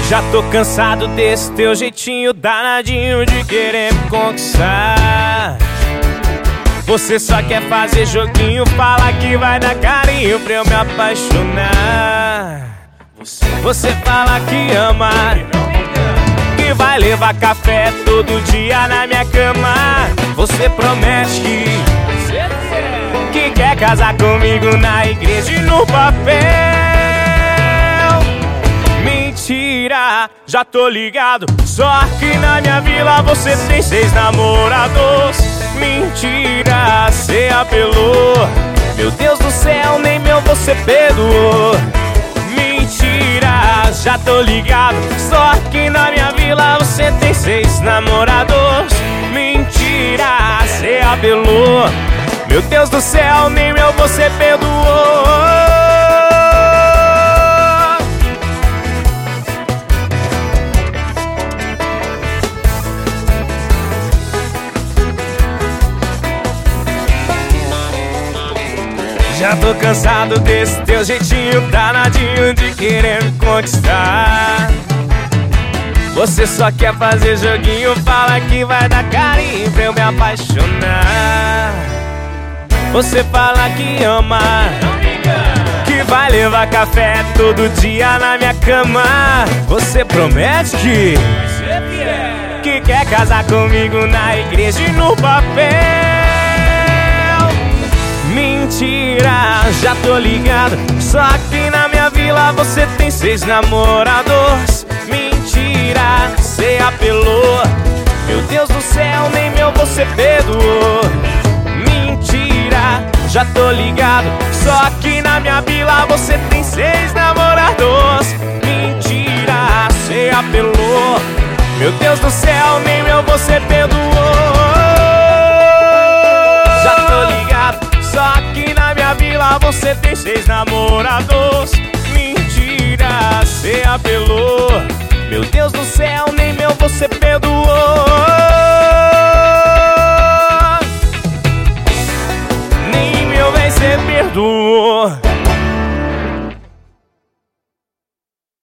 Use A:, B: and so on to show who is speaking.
A: Já tô cansado desse teu jeitinho danadinho de querer me conquistar. Você só quer fazer joguinho, fala que vai dar carinho pra eu me apaixonar. Você fala que ama, que vai levar café todo dia na minha cama. Você promete que quer casar comigo na igreja e no papel. Mentira, já tô ligado, só que na minha vila você tem 6 namorados. Mentira, cê apelou, meu Deus do céu, nem meu você perdoou. Mentira, já tô ligado, só que na minha vila você tem 6 namorados. Mentira, cê apelou, meu Deus do céu, nem meu você perdoou. Já tô cansado desse teu jeitinho danadinho de querer me conquistar. Você só quer fazer joguinho, fala que vai dar carinho pra eu me apaixonar. Você fala que ama, que vai levar café todo dia na minha cama. Você promete que quer casar comigo na igreja e no papel. Mentira, já tô ligado, só que na minha vila você tem 6 namorados. Mentira, cê apelou, meu Deus do céu, nem meu você perdoou. Mentira, já tô ligado, só que na minha vila você tem 6 namorados. Mentira, cê apelou, meu Deus do céu, nem meu você perdoou. Já tô ligado, só que na minha vila você tem 6 namorados. Mentira, cê apelou, meu Deus do céu, nem meu você perdoou.